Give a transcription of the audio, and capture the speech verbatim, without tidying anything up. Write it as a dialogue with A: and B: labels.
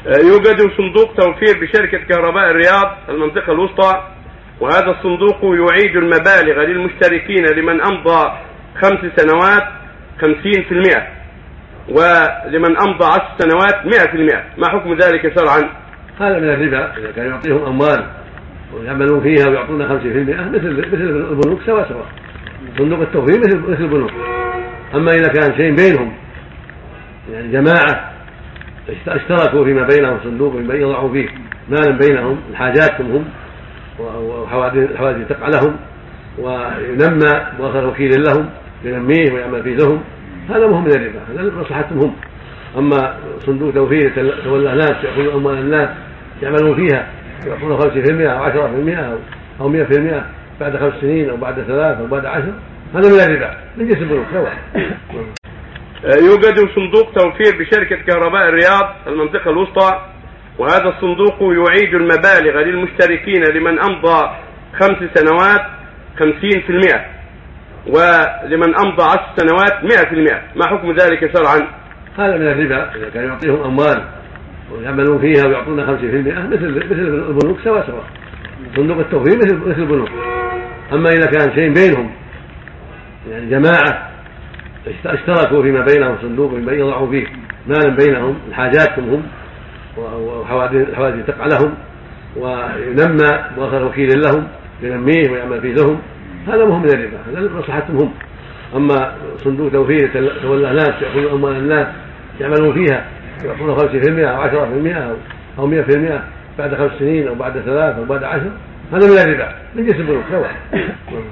A: يوجد صندوق توفير بشركة كهرباء الرياض المنطقة الوسطى، وهذا الصندوق يعيد المبالغ للمشتركين لمن أمضى خمس سنوات خمسين في المئة، ولمن أمضى عشر سنوات مئة في المئة. ما حكم ذلك شرعا؟
B: هذا من الربا، إذا كان يعطيهم أموال ويعملون فيها ويعطون خمسين في المئة مثل مثل البنوك سواء سواء. صندوق التوفير مثل مثل البنوك. أما إذا كان شيء بينهم، يعني جماعة اشتركوا فيما بينهم صندوق يضعوا فيه مالا بينهم لحاجاتهم هم وحوادث تقع لهم، وينمى مؤخر وكيل لهم ينميه ويعمل فيه لهم، هذا مهم من الربا، هذا مصلحتهم هم. أما صندوق توفير تولى ناس يأخذون أموال الناس يعملون فيها يعطون خمسين في المئة أو عشرة في المئة أو مئة في المئة بعد خمس سنين أو بعد ثلاث أو بعد عشر، هذا من الربا من جنس البنوك سواء.
A: يوجد صندوق توفير بشركة كهرباء الرياض المنطقة الوسطى، وهذا الصندوق يعيد المبالغ للمشتركين لمن أمضى خمس سنوات خمسين في المئة، ولمن أمضى عشر سنوات مئة في المئة. ما حكم ذلك شرعا؟
B: هذا من الربا، إذا كان يعطيهم أموال ويعملون فيها ويعطون خمسين في المئة مثل مثل البنوك سواء سواء. صندوق التوفير مثل مثل البنوك. أما إذا كان شيء بينهم، يعني جماعة اشتركوا فيما بينهم صندوق يضعوا فيه مالا بينهم لحاجاتهم هم وحوادث تقع لهم، وينمى مؤخر وكيل لهم ينميه ويعمل فيه لهم، هذا مهم من الربا، هذا مصلحتهم هم. أما صندوق توفير تولى ناس يأخذون أموال الناس يعملون فيها يعطون خمسين في المئة أو عشرة في المئة أو مئة في المئة بعد خمس سنين أو بعد ثلاث أو بعد عشر، هذا من الربا من جنس البنوك سواء.